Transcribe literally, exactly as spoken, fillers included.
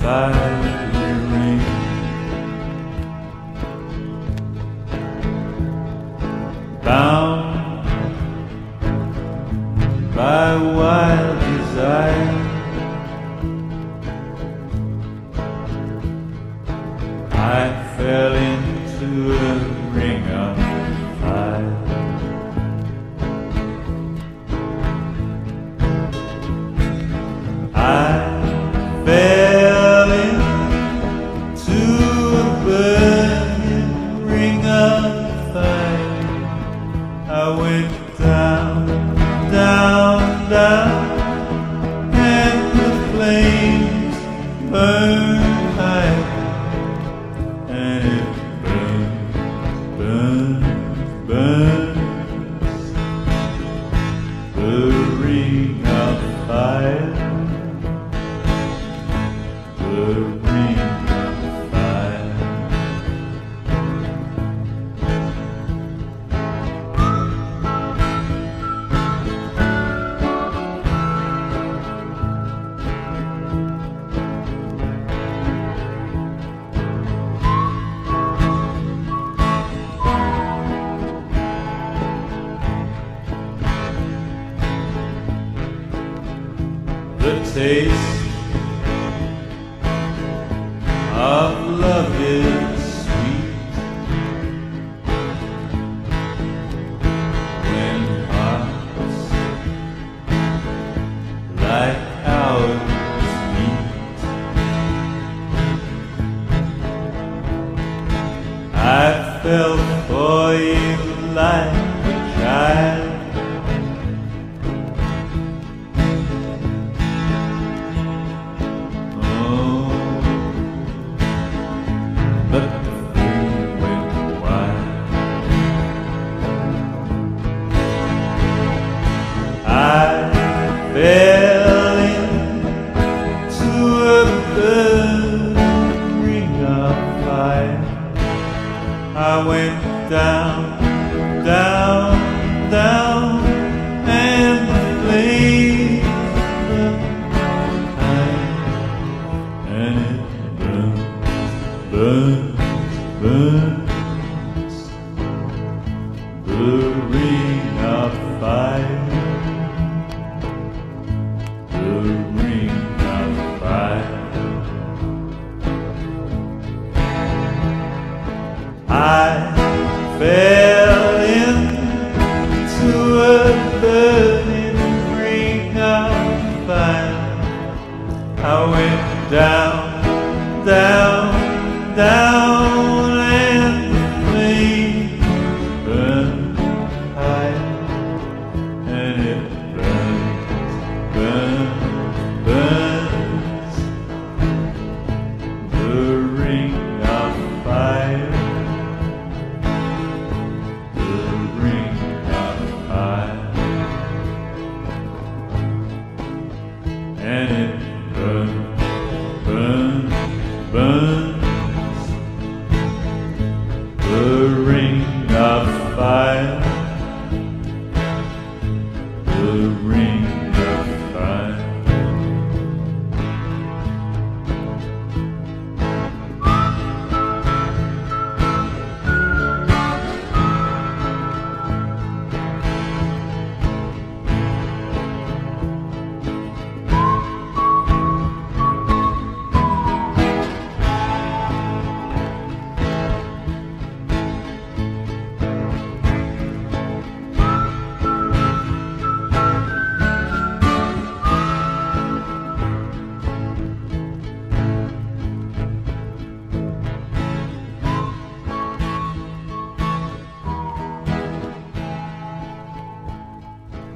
fiery ring. Bound by wild desire, I fell into a ring of fire. I fell into a burning ring of fire. I went down, down, down, and the flames burned high, and it burns, burns, burns, the ring of fire. The ring of fire. The taste of love is sweet when hearts like ours meet. I fell for you like a child, but the fool went wild. I fell into a burning ring of fire. I went down, down, down, and the flames burned high, and it burned, burns, burns, the ring of fire, the ring of fire. I fell into a burning ring of fire. I went down, down, down, and the flames burned high, and it burns, burns, burns, the ring of fire, the ring of fire, and it burns.